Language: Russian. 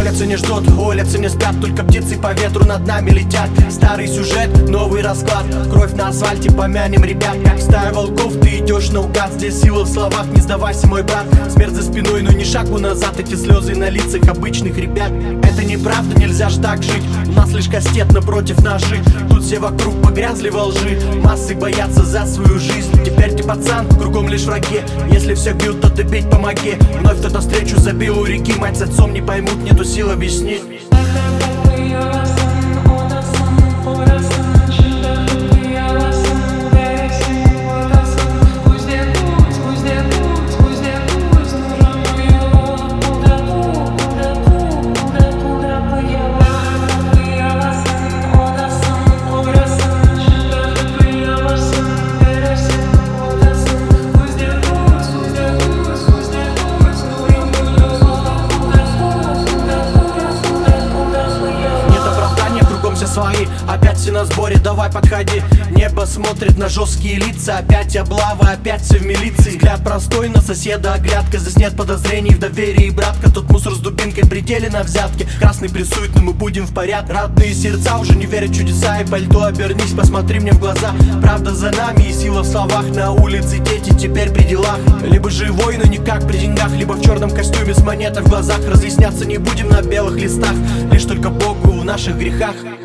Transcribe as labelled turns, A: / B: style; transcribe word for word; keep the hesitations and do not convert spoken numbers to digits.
A: Молятся, не ждут, улицы не спят, только птицы по ветру над нами летят. Старый сюжет, новый расклад, кровь на асфальте, помянем ребят. Как стая волков, ты идешь наугад, здесь сила в словах, не сдавайся, мой брат. Смерть за спиной, но ни шагу назад, эти слезы на лицах обычных ребят. Это неправда, нельзя ж так жить, у нас лишь кастет напротив наших. Тут все вокруг погрязли во лжи, массы боятся за свою жизнь. Теперь ты пацан, кругом лишь враги, если всех бьют, то ты бить помоги. Вновь кто-то встречу забил у реки, мать с отцом не поймут, нету сил объяснить. Свои, опять все на сборе, давай подходи. Небо смотрит на жесткие лица, опять облава, опять все в милиции. Взгляд простой на соседа, оглядка, здесь нет подозрений в доверии, братка. Тут мусор с дубинкой, пределе на взятке. Красный прессует, но мы будем в порядке. Родные сердца уже не верят в чудеса, и пальто обернись, посмотри мне в глаза. Правда за нами и сила в словах, на улице дети теперь при делах. Либо живой, но никак при деньгах, либо в черном костюме с монетой в глазах. Разъясняться не будем на белых листах, лишь только Богу в наших грехах.